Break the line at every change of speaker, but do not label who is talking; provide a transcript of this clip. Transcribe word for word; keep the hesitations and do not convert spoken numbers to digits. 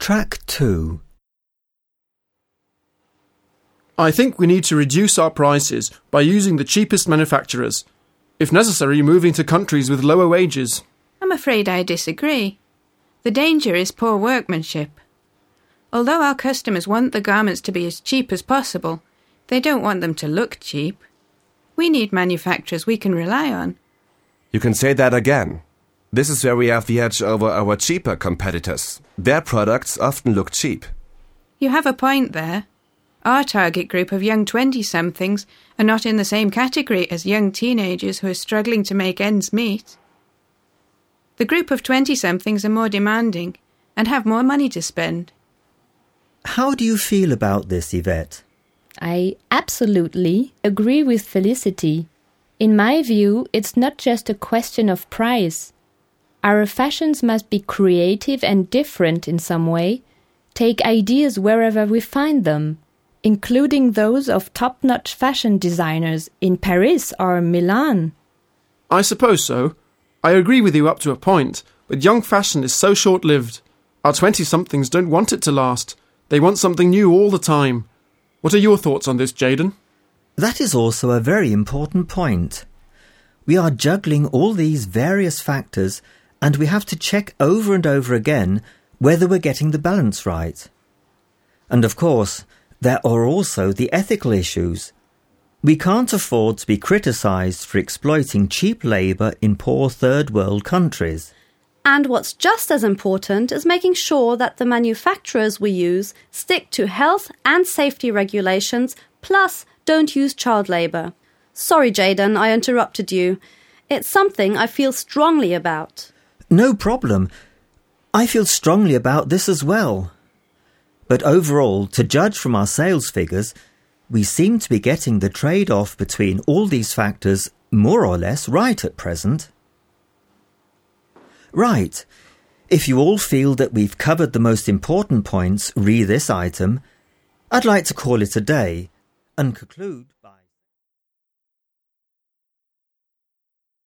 Track two.
I think we need to reduce our prices by using the cheapest manufacturers. If necessary, moving to countries with lower wages.
I'm afraid I disagree. The danger is poor workmanship. Although our customers want the garments to be as cheap as possible, they don't want them to look cheap. We need manufacturers we can rely on.
You can say that again. This is where we have the edge over our cheaper competitors. Their products often look cheap.
You have a point there. Our target group of young twenty-somethings are not in the same category as young teenagers who are struggling to make ends meet. The group of twenty-somethings are more demanding and have more money to spend.
How do you feel about this, Yvette?
I absolutely agree with Felicity. In my view, it's not just a question of price. Our fashions must be creative and different in some way, take ideas wherever we find them, including those of top-notch fashion designers in Paris or Milan.
I suppose so. I agree with you up to a point, but young fashion is so short-lived. Our twenty-somethings don't want it to last. They want something new all the time. What are your thoughts on this, Jayden?
That is also a very important point. We are juggling all these various factors, and we have to check over and over again whether we're getting the balance right. And of course, there are also the ethical issues. We can't afford to be criticised for exploiting cheap labour in poor third world countries.
And what's just as important is making sure that the manufacturers we use stick to health and safety regulations, plus don't use child labour. Sorry, Jayden, I interrupted you. It's something I feel strongly about.
No problem. I feel strongly about this as well. But overall, to judge from our sales figures, we seem to be getting the trade-off between all these factors more or less right at present. Right. If you all feel that we've covered the most important points re this item, I'd like to call it a day and conclude